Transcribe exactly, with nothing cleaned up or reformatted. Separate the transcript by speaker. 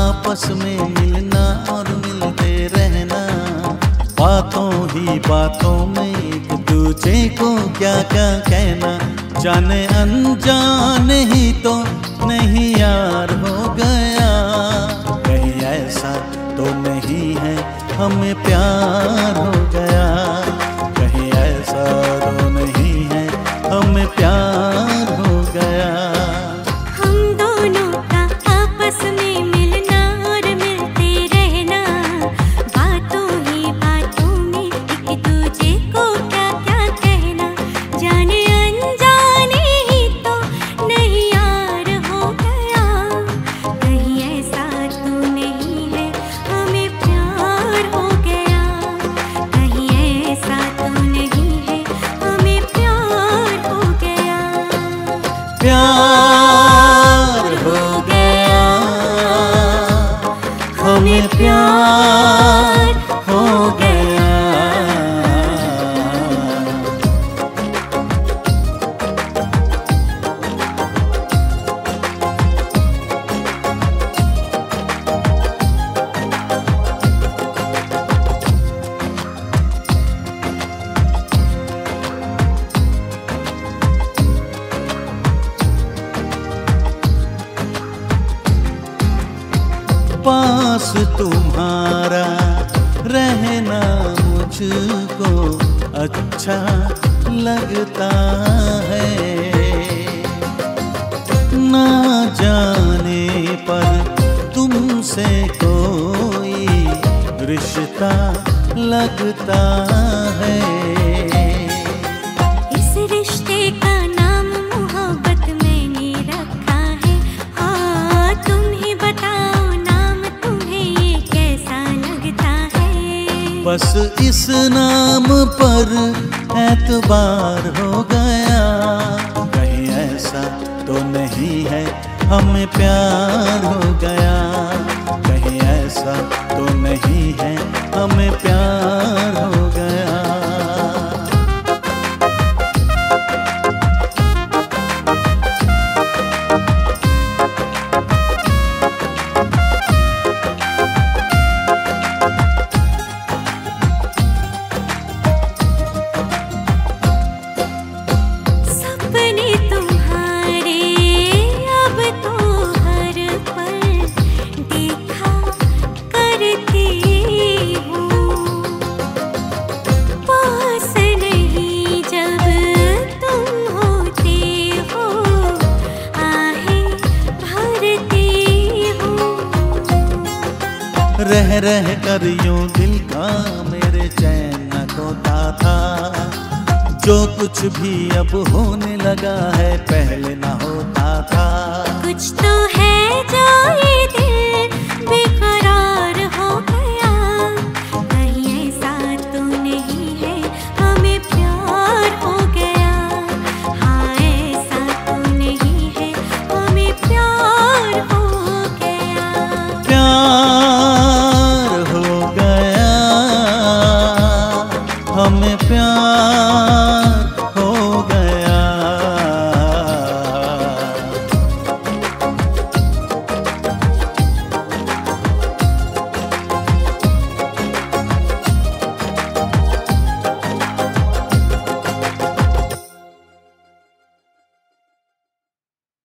Speaker 1: आपस में मिलना और मिलते रहना, बातों ही बातों में एक दूजे को क्या क्या कहना, जाने अनजाने ही तो नहीं यार हो गया। कहीं ऐसा तो नहीं है हमें प्यार हो गया, कहीं ऐसा तो नहीं है हमें प्यार हो गया।
Speaker 2: हम दोनों का आपस में मिलना और मिलते रहना, बातों ही बातों में एक दूजे को क्या क्या कहना, जाने अनजाने ही तो नहीं यार हो गया। कहीं ऐसा तो नहीं है हमें प्यार हो गया, कहीं ऐसा तो नहीं है हमें प्यार हो गया।
Speaker 1: प्यार हो गया, हमें प्यार हो गया। पास तुम्हारा रहना मुझको अच्छा लगता है, ना जाने पर तुमसे कोई रिश्ता लगता है।
Speaker 2: इस रिश्ते का नाम मोहब्बत मैंने रखा है, हाँ तुम ही बताओ नाम तुम्हें ये कैसा लगता है।
Speaker 1: बस इस नाम पर एतबार हो गया, कहीं ऐसा तो नहीं है हमें प्यार हो गया, कहीं ऐसा तो नहीं है हमें प्यार हो गया।
Speaker 2: सपने तुम्हारे अब तो हर पल देखा करती हूँ, पास नहीं जब तुम होते हो आहें भरती हूँ।
Speaker 1: रह रह कर यूं दिल का मेरे चैन न खोता था, जो कुछ भी अब होने लगा है पहले ना होता था।
Speaker 2: कुछ तो है जो ये दिल बेकरार हो गया, कहीं ऐसा तो नहीं है हमें प्यार हो गया, हाँ ऐसा तो नहीं है हमें प्यार हो गया।
Speaker 1: प्यार हो गया, हमें प्यार